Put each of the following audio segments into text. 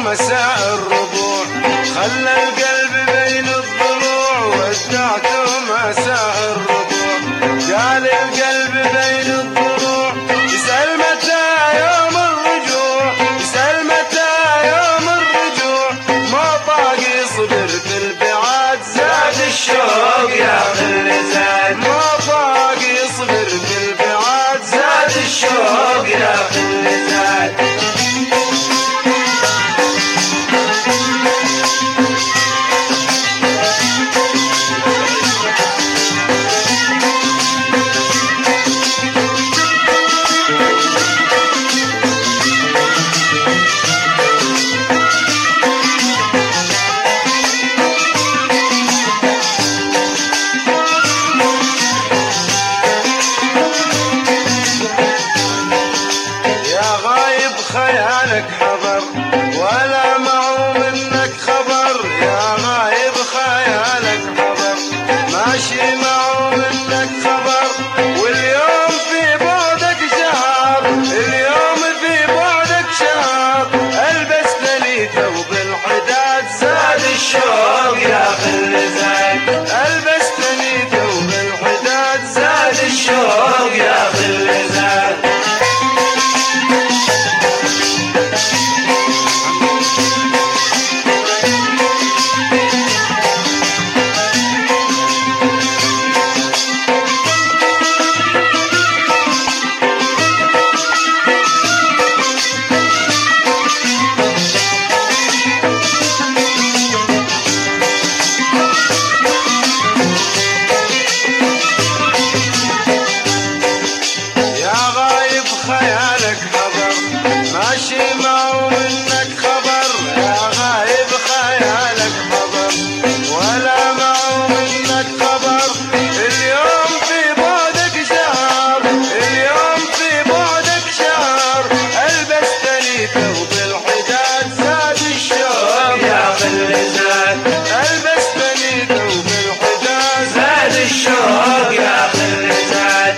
مساء الربوع، خلى القلب بين الضلوع ودعته مساء الربوع. جال القلب بين الضلوع يسأل متى يوم الرجوع، يسأل متى يوم الرجوع. ما طاق يصبر في البعاد زاد الشوق يا خلي زاد، ما طاق يصبر في البعاد زاد الشوق يا خلي زاد. خيالك حضر ولا معه منك خبر، يا غايب خيالك حضر ماشي معه منك خبر. واليوم في بعدك شهر، اليوم في بعدك شهر. البستني ثوب الحداد زاد الشوق يا خلي زاد، البستني ثوب الحداد زاد الشوق يا خلي زاد. خيالك حضر ماشي معه منك خبر، يا غايب خيالك حضر ولا معه منك خبر. اليوم في بعدك شهر، اليوم في بعدك شهر. البستني ثوب الحداد زاد الشوق يا خلي زاد، البستني ثوب الحداد زاد الشوق يا خلي زاد.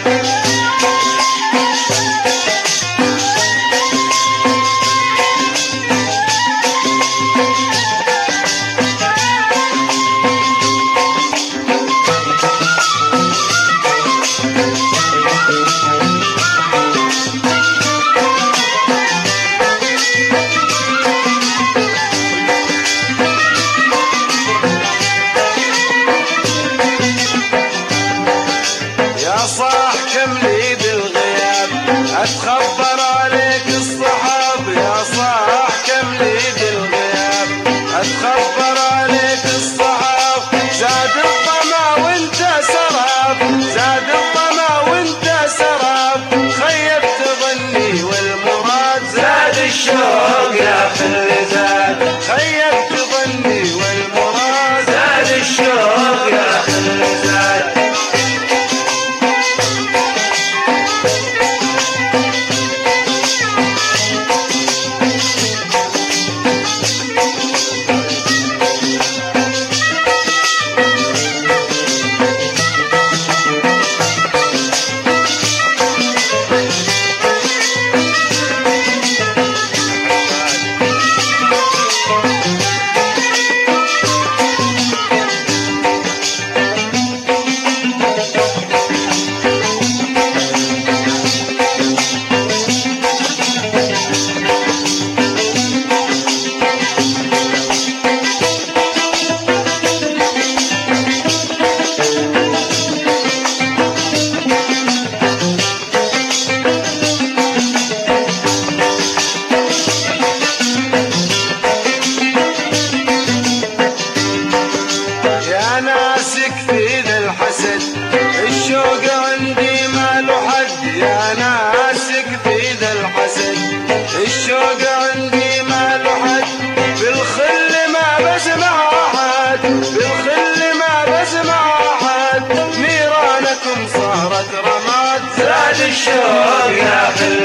صاح كم لي بالغياب اتخبر عليك الصحاب، يا صاح كم لي بالغياب اتخبر عليك الصحاب. زاد الطمع وانت سراب، زاد الطمع وانت سراب. خيبت ظني والمراد زاد الشوق يا خلي زاد، خيبت ظني والمراد زاد الشوق يا خلي زاد. الشوق عندي ما له حد، يا ناسك في ذا الحسد. الشوق عندي ما له حد، بالخل ما بسمع احد، بالخل ما بسمع احد. نيرانكم صارت رماد زاد الشوق يا خل